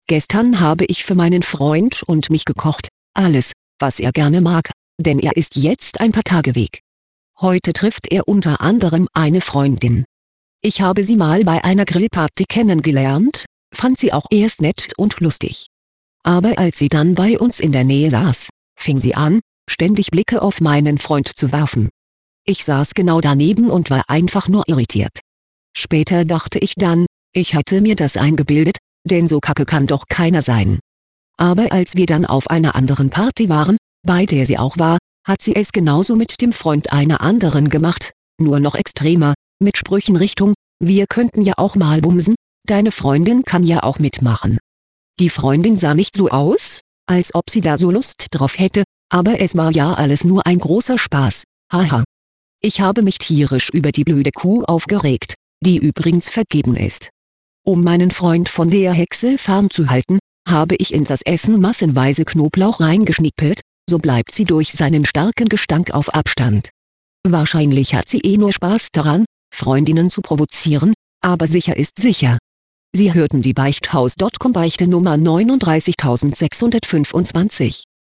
Gestern habe ich für meinen Freund und mich gekocht, alles, was er gerne mag, denn er ist jetzt ein paar Tage weg. Heute trifft er unter anderem eine Freundin. Ich habe sie mal bei einer Grillparty kennengelernt, fand sie auch erst nett und lustig. Aber als sie dann bei uns in der Nähe saß, fing sie an, ständig Blicke auf meinen Freund zu werfen. Ich saß genau daneben und war einfach nur irritiert. Später dachte ich dann, ich hätte mir das eingebildet, denn so kacke kann doch keiner sein. Aber als wir dann auf einer anderen Party waren, bei der sie auch war, hat sie es genauso mit dem Freund einer anderen gemacht, nur noch extremer, mit Sprüchen Richtung, wir könnten ja auch mal bumsen, deine Freundin kann ja auch mitmachen. Die Freundin sah nicht so aus, als ob sie da so Lust drauf hätte, aber es war ja alles nur ein großer Spaß, haha. Ich habe mich tierisch über die blöde Kuh aufgeregt, die übrigens vergeben ist. Um meinen Freund von der Hexe fernzuhalten, habe ich in das Essen massenweise Knoblauch reingeschnippelt, so bleibt sie durch seinen starken Gestank auf Abstand. Wahrscheinlich hat sie nur Spaß daran, Freundinnen zu provozieren, aber sicher ist sicher. Sie hörten die Beichthaus.com Beichte Nummer 39625.